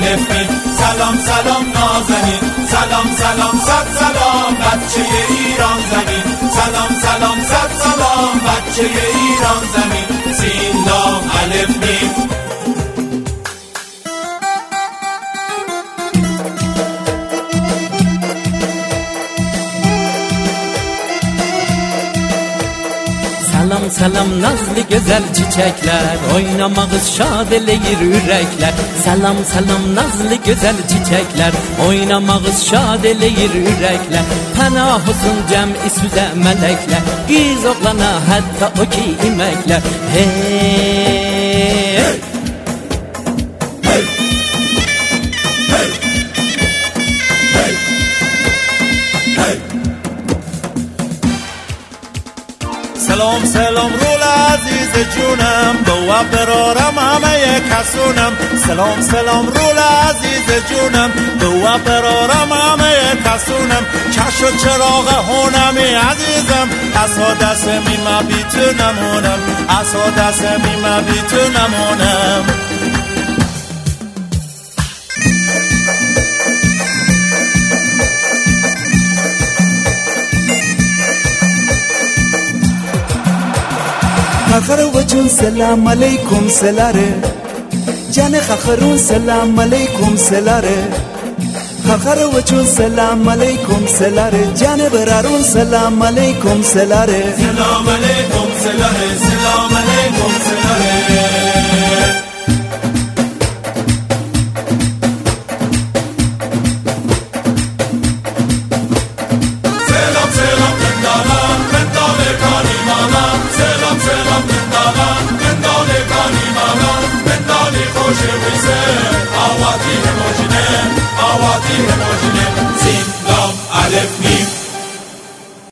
الف میم. سلام سلام نازنین، سلام سلام صد سلام بچه ایران زمین. سلام سلام صد سلام بچه ایران زمین. سین لام الف میم. Salam salam nazlı güzel çiçekler, oynamağız şad eləyir ürəklər. Salam salam nazlı güzel çiçekler, oynamağız şad eləyir ürəklər. Pənah olsun cəmi süzə mələklər, qız oğlana hətta o ki iməklər. Hey, hey. سلام سلام رول عزیز جونم، دو برارم همه کسونم. سلام سلام رول عزیز جونم، دو برارم همه کسونم. چش و چراغ هونمی عزیزم، اسا دست میما بیتونمونم، اسا دست میما بیتونمونم. خخر وجون سلام علیکم سلاره، جان خخرون سلام علیکم سلاره. خخر وجون سلام علیکم سلاره، جان برارون سلام علیکم سلاره. سلام علیکم سلاره، سلام علیکم سلاره. سلام سلام بندالان بندال کانی مانان. سلام سلام بندالان بندال کانی مانان. بندالی خوش ویسه آواتی هموجنه، آواتی هموجنه.